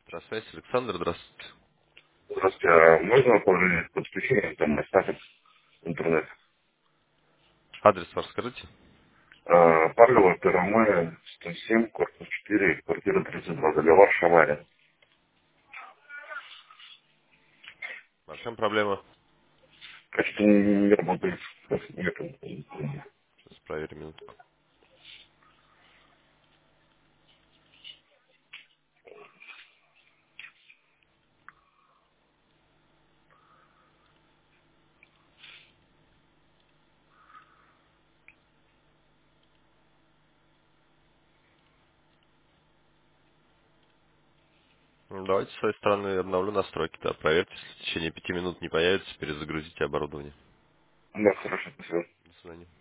Здравствуйте, Александр, здравствуйте. Здравствуйте, а можно положить подключение, там остаток интернет? Адрес ваш скажите. Павлова, 1 мая, 107, корпус 4, квартира 32, договор Шаварин. А в чем проблема? Качество не работает. Нету. Сейчас проверим минутку. Давайте с своей стороны обновлю настройки. Да, проверьте, если в течение 5 минут не появится, перезагрузите оборудование. Да, хорошо, спасибо. До свидания.